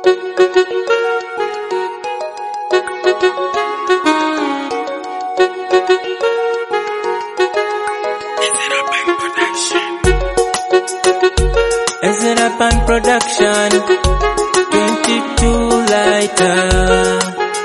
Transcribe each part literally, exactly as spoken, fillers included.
Ezrapan Production, twenty-two lighter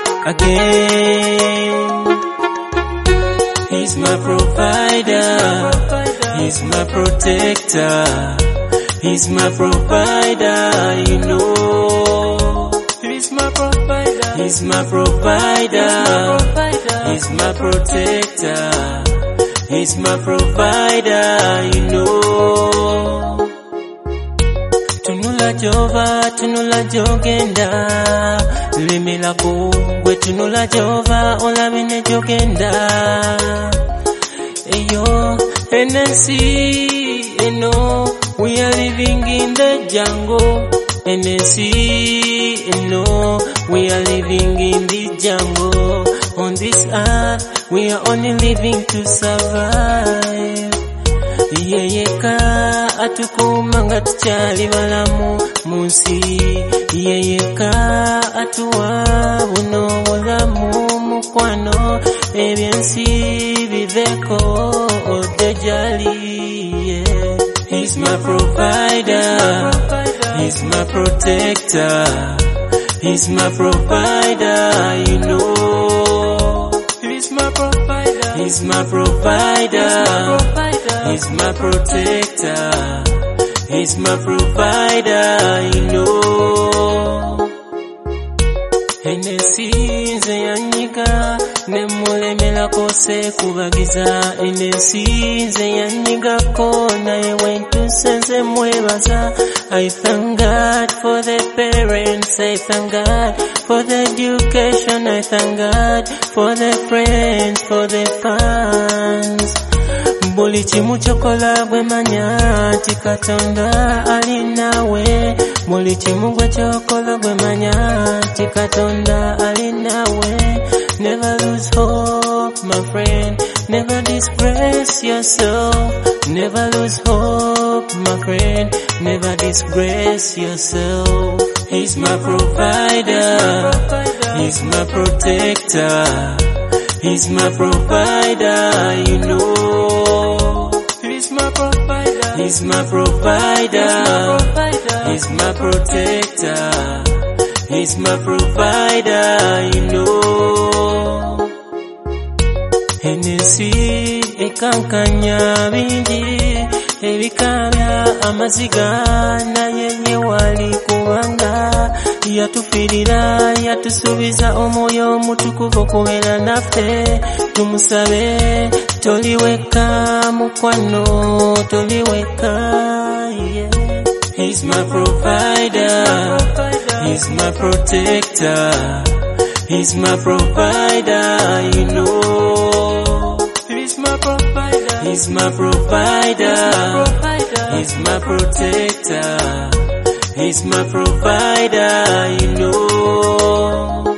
again. He's my provider, he's my protector, he's my provider, you know. He's my provider, he's my provider, he's my protector, he's my provider, you know. Tunula Jova, tunula jogenda, limila kugwe tunula Jova, olamine jogenda. Eyo, N N C, you know, we are living in the jungle. N N C, you know, we are living in the jungle. On this earth, we are only living to survive. Yeyeka atukumanga tuchali balamu munsi. Yeyeka atuwa buno bulamu mukwano ebyensi biveko odejali. Yeah. He's my provider, he's my protector, he's my provider, you know. He's my provider, he's my provider, he's my protector, he's my provider, you know. N N C nze yanyiga nemulemela kose kubagiza. N N C nze yanyigako naye wentusenze mwebaza. I thank God for the parents, I thank God for the education, I thank God for the friends, for the fans. Buli chimu chokola bwe manya ti Katonda ali nawe. Buli chimu gwe chokola bwe manya ti Katonda ali nawe. Never lose hope, my friend, never disgrace yourself. Never lose hope, my friend, never disgrace yourself. He's my provider, he's my protector, he's my provider, you know. He's my provider, he's my provider, he's my protector, he's my provider, you know. N N C ekankanya bingi ebikabya amaziga naye ye wali kubanga yatufirira yatusubiza omwoyo omutukuvu okubeera naffe. Tumusabe toliweka mukwano toliweka. Yeah. He's my provider, he's my protector, he's my provider, you know. He's my provider, he's my provider, he's my protector, he's my provider, you know.